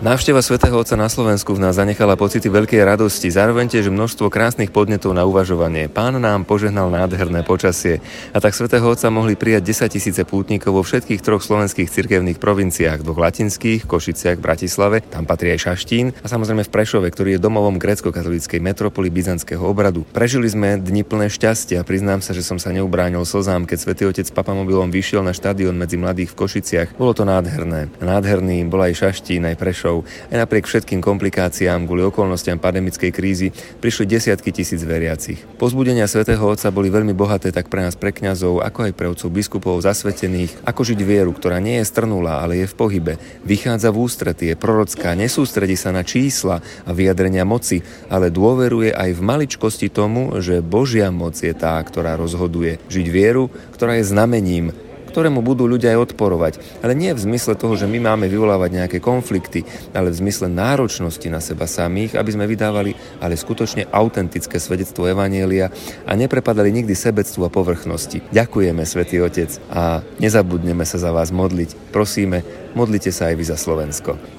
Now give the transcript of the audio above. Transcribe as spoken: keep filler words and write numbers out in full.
Návšteva svätého Otca na Slovensku v nás zanechala pocity veľkej radosti, zároveň tiež množstvo krásnych podnetov na uvažovanie. Pán nám požehnal nádherné počasie a tak svätého Otca mohli prijať desaťtisíce pútnikov vo všetkých troch slovenských cirkevných provinciách, dvoch latinských, Košiciach, Bratislave, tam patrí aj Šaštín a samozrejme v Prešove, ktorý je domovom grécko-katolíckej metropoly byzantského obradu. Prežili sme dni plné šťastia a priznám sa, že som sa neubránil slzám, keď svätý Otec papamobilom vyšiel na štadión medzi mladých v Košiciach. Bolo to nádherné. Nádherný bol aj Šaštín, aj Prešov. Aj napriek všetkým komplikáciám kvôli okolnostiam pandemickej krízy prišli desiatky tisíc veriacich. Pozbudenia svätého Otca boli veľmi bohaté tak pre nás, pre kňazov, ako aj pre otcov biskupov zasvetených, ako žiť vieru, ktorá nie je strnulá, ale je v pohybe. Vychádza v ústrety, je prorocká, nesústredí sa na čísla a vyjadrenia moci, ale dôveruje aj v maličkosti tomu, že Božia moc je tá, ktorá rozhoduje. Žiť vieru, ktorá je znamením, ktorému budú ľudia aj odporovať. Ale nie v zmysle toho, že my máme vyvolávať nejaké konflikty, ale v zmysle náročnosti na seba samých, aby sme vydávali ale skutočne autentické svedectvo evanjelia a neprepadali nikdy sebectvu a povrchnosti. Ďakujeme, Svätý Otec, a nezabudneme sa za vás modliť. Prosíme, modlite sa aj vy za Slovensko.